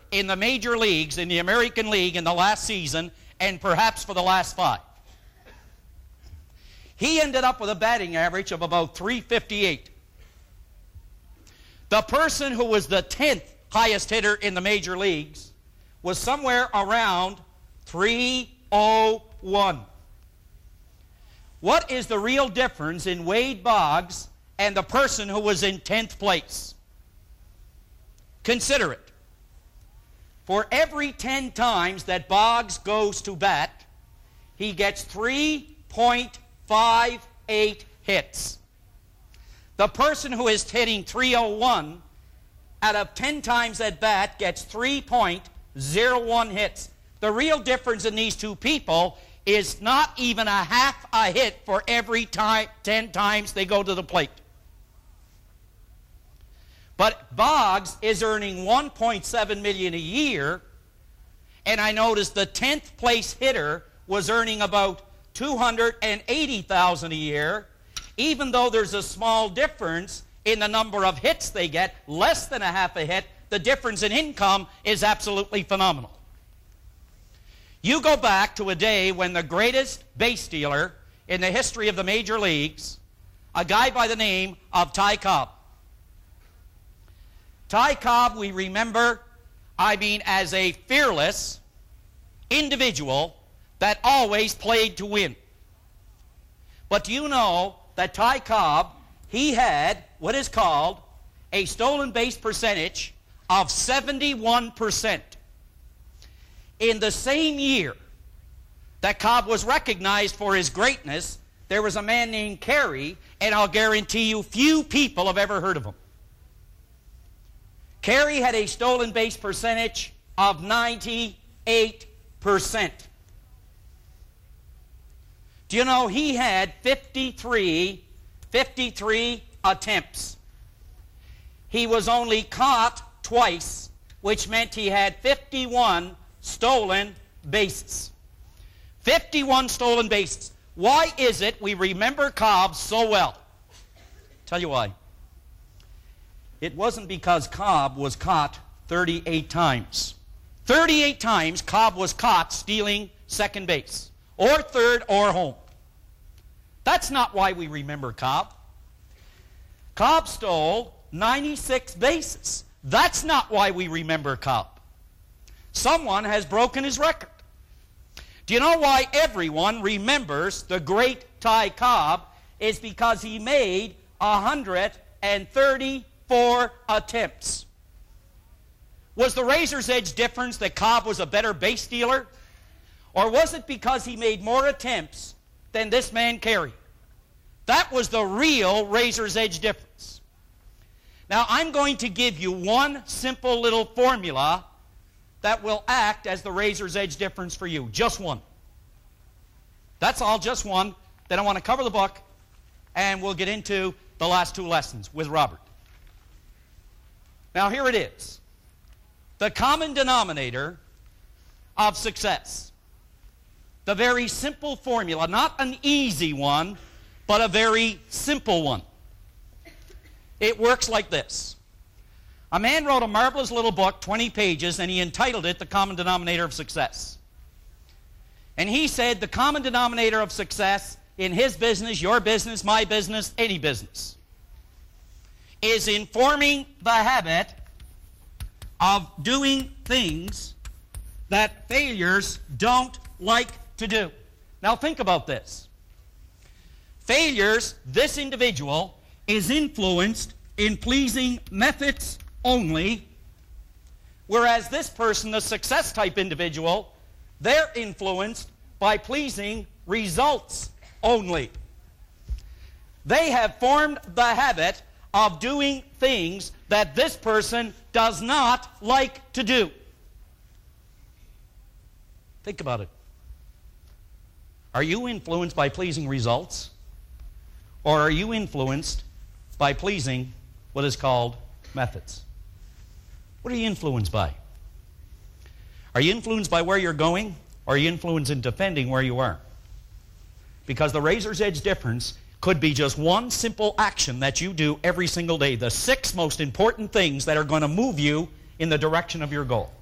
in the major leagues, in the American League in the last season, and perhaps for the last 5. He ended up with a batting average of about .358. The person who was the 10th highest hitter in the major leagues was somewhere around .301. What is the real difference in Wade Boggs and the person who was in 10th place? Consider it. For every 10 times that Boggs goes to bat, he gets 3.58 hits. The person who is hitting .301 out of 10 times at bat gets 3.01 hits. The real difference in these two people is not even a half a hit for every 10 times they go to the plate. But Boggs is earning $1.7 million a year, and I noticed the 10th place hitter was earning about $280,000 a year, even though there's a small difference in the number of hits they get, less than a half a hit. The difference in income is absolutely phenomenal. You go back to a day when the greatest base stealer in the history of the major leagues, a guy by the name of Ty Cobb. Ty Cobb, we remember, as a fearless individual that always played to win. But do you know that Ty Cobb, he had what is called a stolen base percentage of 71%. In the same year that Cobb was recognized for his greatness, there was a man named Carey, and I'll guarantee you few people have ever heard of him. Carey had a stolen base percentage of 98%. Do you know he had 53 attempts? He was only caught twice, which meant he had 51 stolen bases. 51 stolen bases. Why is it we remember Cobb so well? Tell you why. It wasn't because Cobb was caught 38 times. 38 times Cobb was caught stealing second base, or third, or home. That's not why we remember Cobb. Cobb stole 96 bases. That's not why we remember Cobb. Someone has broken his record. Do you know why everyone remembers the great Ty Cobb? It's because he made 134 attempts. Was the razor's edge difference that Cobb was a better base stealer? Or was it because he made more attempts than this man Carey? That was the real razor's edge difference. Now I'm going to give you one simple little formula that will act as the razor's edge difference for you. Just one. That's all, just one. Then I want to cover the book, and we'll get into the last 2 lessons with Robert. Now here it is. The common denominator of success. The very simple formula, not an easy one, but a very simple one. It works like this. A man wrote a marvelous little book, 20 pages, and he entitled it The Common Denominator of Success. And he said the common denominator of success in his business, your business, my business, any business, is in forming the habit of doing things that failures don't like to do. Now think about this. Failures, this individual is influenced in pleasing methods only, whereas this person, the success type individual, they're influenced by pleasing results only. They have formed the habit of doing things that this person does not like to do. Think about it. Are you influenced by pleasing results? Or are you influenced by pleasing what is called methods? What are you influenced by? Are you influenced by where you're going? Or are you influenced in defending where you are? Because the razor's edge difference could be just one simple action that you do every single day. The 6 most important things that are going to move you in the direction of your goal.